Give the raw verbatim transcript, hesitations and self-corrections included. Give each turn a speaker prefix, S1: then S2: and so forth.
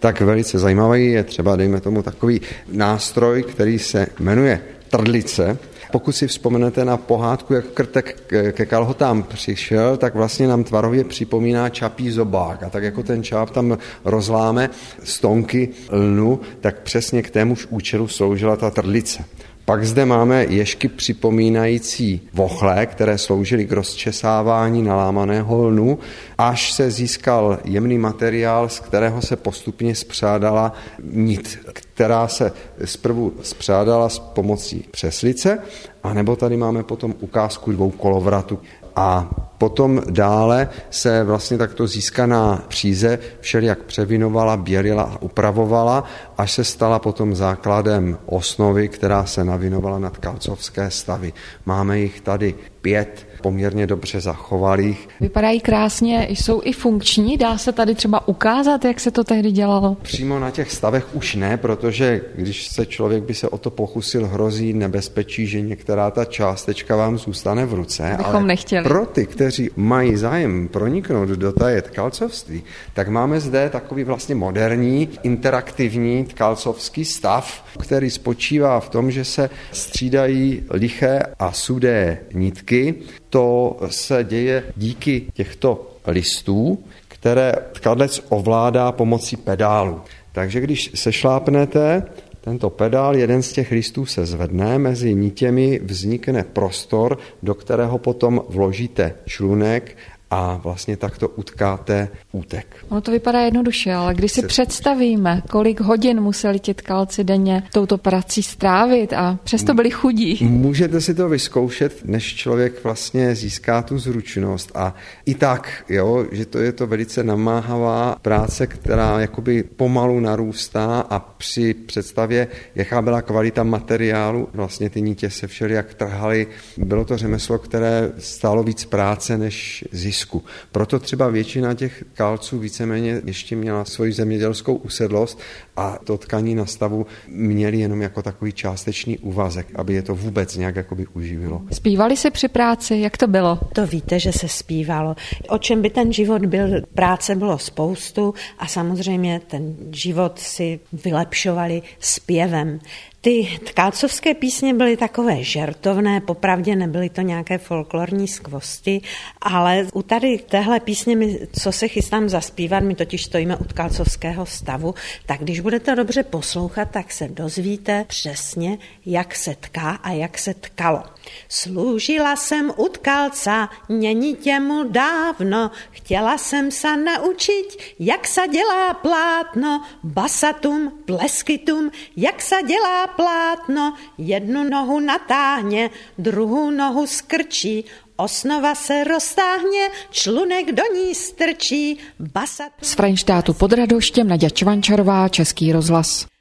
S1: tak velice zajímavý je třeba, dejme tomu, takový nástroj, který se jmenuje trdlice. Pokud si vzpomenete na pohádku, jak krtek ke kalhotám přišel, tak vlastně nám tvarově připomíná čapí zobák. A tak jako ten čáp tam rozláme stonky lnu, tak přesně k témuž účelu sloužila ta trdlice. Pak zde máme ježky připomínající vochle, které sloužily k rozčesávání nalámaného lnu, až se získal jemný materiál, z kterého se postupně spřádala nit, která se zprvu spřádala s pomocí přeslice, anebo tady máme potom ukázku dvou kolovratů. A potom dále se vlastně takto získaná příze všelijak převinovala, bělila a upravovala, až se stala potom základem osnovy, která se navinovala na tkalcovské stavy. Máme jich tady pět poměrně dobře zachovalých.
S2: Vypadají krásně, jsou i funkční, dá se tady třeba ukázat, jak se to tehdy dělalo?
S1: Přímo na těch stavech už ne, protože když se člověk by se o to pokusil, hrozí nebezpečí, že některá ta částečka vám zůstane v ruce.
S2: Bychom
S1: ale
S2: nechtěli.
S1: Pro ty, kteří mají zájem proniknout do taje tkalcovství, tak máme zde takový vlastně moderní, interaktivní tkalcovský stav, který spočívá v tom, že se střídají liché a sudé nitky. To se děje díky těchto listů, které tkadlec ovládá pomocí pedálu. Takže když sešlápnete tento pedál, jeden z těch listů se zvedne, mezi nitěmi vznikne prostor, do kterého potom vložíte člunek a vlastně takto utkáte útek.
S2: Ono to vypadá jednoduše, ale když si představíme, kolik hodin museli ti tkalci denně touto prací strávit a přesto byli chudí.
S1: Můžete si to vyzkoušet, než člověk vlastně získá tu zručnost. A i tak, jo, že to je to velice namáhavá práce, která jakoby pomalu narůstá a při představě, jaká byla kvalita materiálu, vlastně ty nitě se všelijak trhaly. Bylo to řemeslo, které stálo víc práce než zisk. Proto třeba většina těch tkalců víceméně ještě měla svoji zemědělskou usedlost a to tkaní na stavu měli jenom jako takový částečný úvazek, aby je to vůbec nějak jakoby uživilo.
S2: Zpívali si při práci, jak to bylo?
S3: To víte, že se zpívalo. O čem by ten život byl, práce bylo spoustu a samozřejmě ten život si vylepšovali zpěvem. Ty tkalcovské písně byly takové žertovné, popravdě nebyly to nějaké folklorní skvosty, ale u tady téhle písně, my, co se chystám zaspívat, my totiž stojíme u tkalcovského stavu, tak když budete dobře poslouchat, tak se dozvíte přesně, jak se tká a jak se tkalo. Slúžila jsem u tkalca, není těmu dávno, chtěla jsem se naučit, jak se dělá plátno, basatum, pleskytum, jak se dělá plátno, jednu nohu natáhně, druhou nohu skrčí, osnova se roztáhne, člunek do ní strčí, basat...
S2: Z Frenštátu pod Radoštěm Naďa Čvančarová, Český rozhlas.